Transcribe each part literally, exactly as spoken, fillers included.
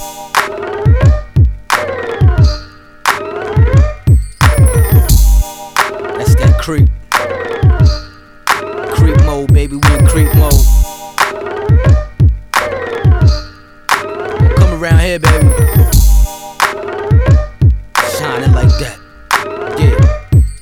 That's that creep. Creep mode, baby, we in creep mode. Come around here, baby. Shining like that. Yeah.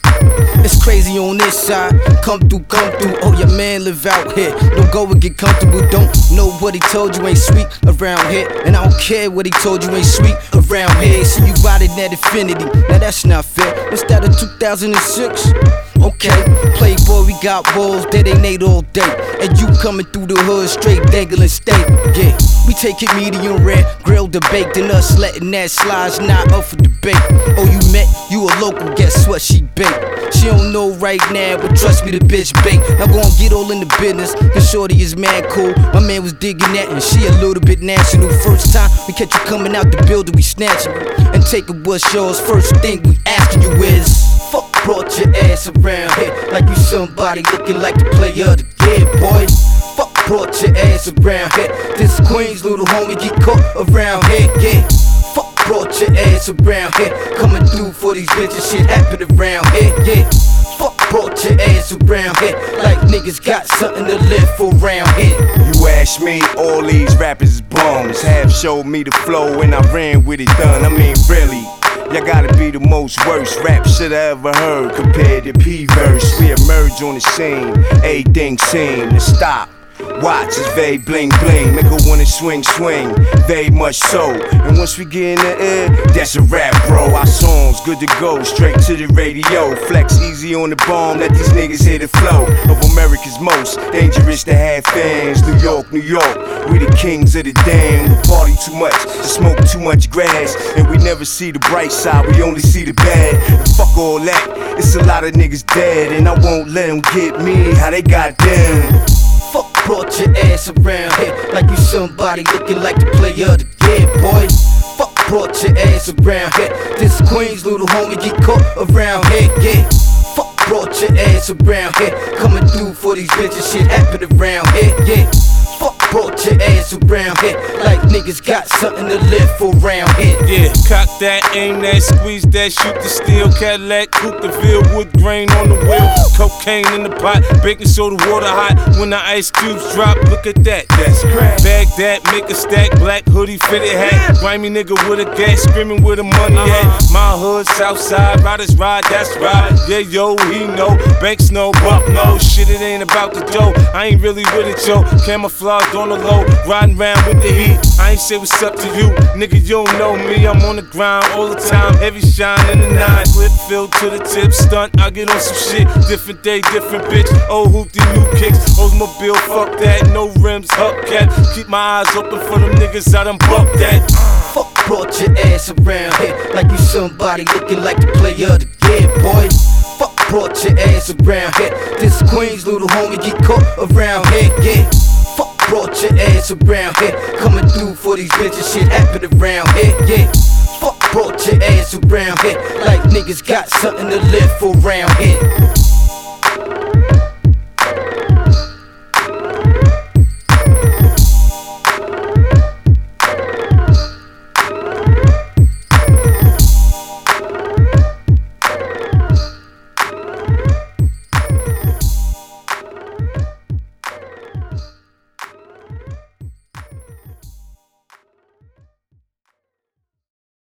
It's crazy on this side. Come through, come through. Oh, your man live out here. Don't go and get comfortable. Don't know what he told you ain't sweet around here. And I don't care what he told you ain't sweet around here. See you riding that Infinity. Now that's not fair. What's that, a two thousand six? Okay, Playboy, we got walls that ain't ate all day. And you coming through the hood straight dangling steak. Yeah, we take it medium rare, grilled or baked, and us letting that slide's not up for debate. Oh, you met, you a local, guess what, she baked. She don't know right now, but trust me, the bitch baked. Now go and get all in the business, cause shorty is mad cool. My man was digging that, and she a little bit national. First time we catch you coming out the building, we snatching you and taking what's yours. First thing we asking you is, fuck brought your ass around here like you somebody looking like the player of the year, boy. Fuck brought your ass around here. This Queen's little homie get caught around here, yeah. Fuck brought your ass around here. Coming through for these bitches, shit happen around here, yeah. Fuck brought your ass around here like niggas got something to live for around here. You ask me, all these rappers is bums. Half showed me the flow and I ran with it done. I mean, really. Y'all gotta be the most worst rap shit I ever heard compared to P-Verse. We emerge on the scene, everything seem to stop. Watch, it's very bling bling, make her wanna swing swing, very much so. And once we get in the air, that's a rap, bro. Our songs good to go, straight to the radio. Flex easy on the bomb, let these niggas hear the flow of America's most dangerous to have fans. New York, New York, we the kings of the damn. We party too much, smoke too much grass, and we never see the bright side, we only see the bad. And fuck all that, it's a lot of niggas dead, and I won't let them get me how they got them. Fuck brought your ass around here like you somebody looking like the player of the year, boy. Fuck brought your ass around here. This Queen's little homie get caught around here, yeah. Fuck brought your ass around here. Coming through for these bitches, shit happen around here, yeah. Fuck brought your ass around here like niggas got something to live for around here. Yeah, cock that, aim that, squeeze that, shoot the steel. Cadillac, coupe the ville, wood grain on the wheel. Cocaine in the pot, baking soda, water hot. When the ice cubes drop, look at that, that's crack. Bag that, make a stack, black hoodie, fitted hat. Grimy nigga with a gas, screaming where the money at. My hood, south side, riders ride, that's right. Yeah, yo, he know, banks know, buck no. Shit, it ain't about the dough, I ain't really with it, yo. Camouflage on the low, riding round with the heat. I ain't say what's up to you, nigga, you don't know me. I'm on the grind all the time, heavy shine in the nine. Clip filled to the tip, stunt, I get on some shit. Different day, different bitch, old hoopty, new kicks. Oldsmobile, fuck that, no rims, hubcap. Keep my eyes open for them niggas, I done buck that. Fuck brought your ass around here like you somebody looking like the player of the year, boy. Fuck brought your ass around here. This Queen's little homie get caught around here, yeah. Fuck brought your ass around here. Coming through for these bitches, shit happen around here, yeah. Fuck brought your ass around here like niggas got something to live for around here.